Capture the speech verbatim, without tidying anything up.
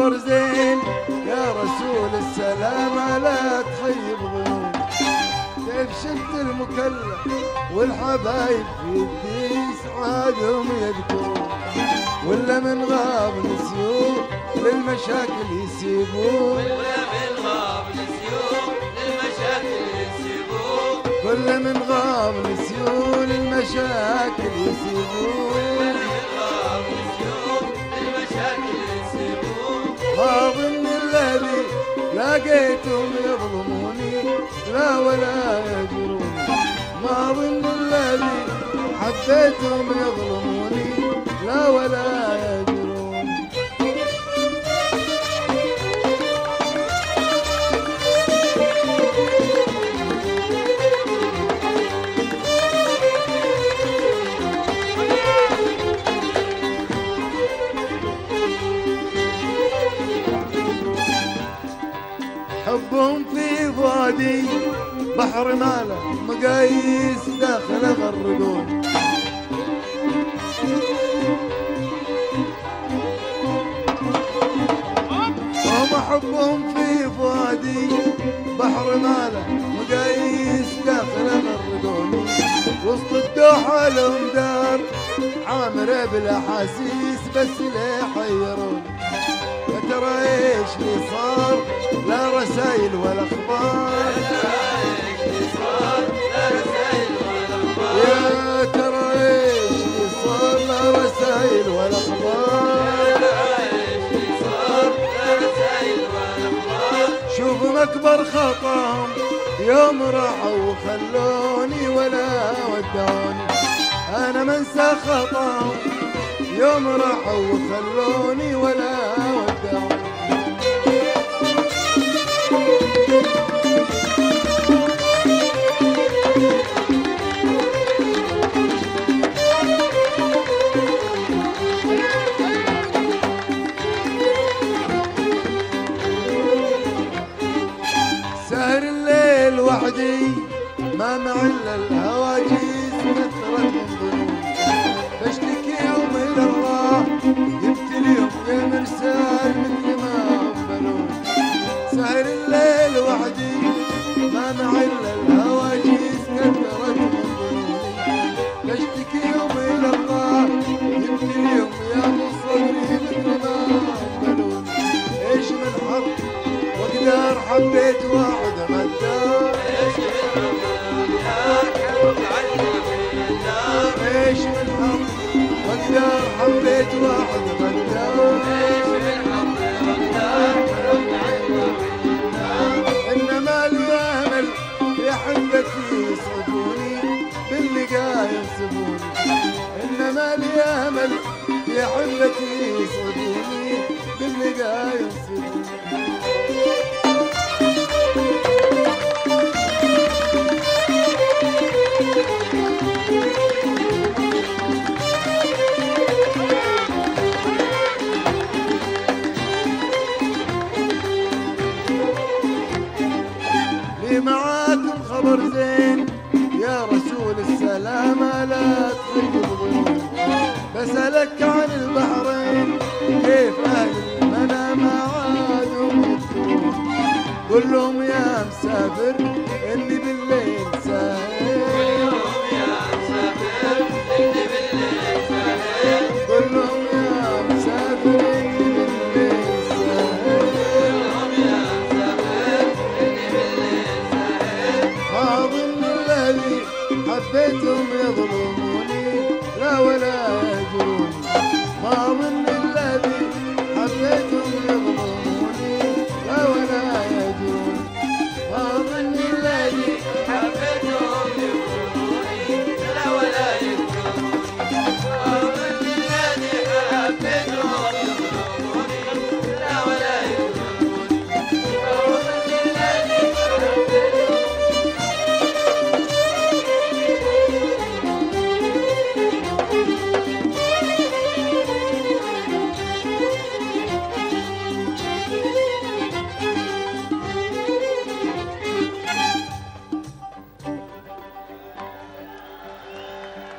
خبر زين يا رسول السلامة لا تخيب ظنون. كيف شلت المكلف والحبايب في الديس عادهم يذكرون، ولا من غاب نسيون للمشاكل يسيبون، ولا من غاب نسيون للمشاكل يسيبون، كل من غاب نسيون للمشاكل يسيبون، ما ظن الذي لقيتهم يظلموني لا ولا يجرون، ما ظن الذي حبيتهم يظلموني لا ولا يجرون. حبهم في فؤادي بحر ماله مقاييس داخل غرقون، هم حبهم في فؤادي بحر ماله مقاييس داخل غرقون، وسط الدوحة لهم دار عامرة بالاحاسيس بس ليه حيرون. يا ترى ايش اللي صار لا رسايل ولا اخبار، يا ترى ايش اللي صار لا رسايل ولا اخبار، شوفوا اكبر خطاهم يوم راحوا وخلوني ولا ودوني، انا منسى خطاهم يوم راحوا وخلوني ولا ودوني. سهر الليل وحدي ما معي الا الهواجيس نثرت من ظنون، بشتكي يوم الى الله يبتليهم يا مرسال مثل ما أقبلون. سهر الليل وحدي ما معي الا الهواجيس نثرت من ظنوني، بشتكي يوم الى الله يبتليهم يا مصدري مثل ما أقبلون. ايش من حق واقدر حبيت واحد غدار، ايش من حق واقدر حبيت واحد غدار، انما الامل يا حبتي يصعبوني باللقاء ينسبوني، انما الامل يا حبتي يصعبوني باللقاء ينسبوني. معاكم خبر زين يا رسول السلامة لا تخيب ظنون، بسألك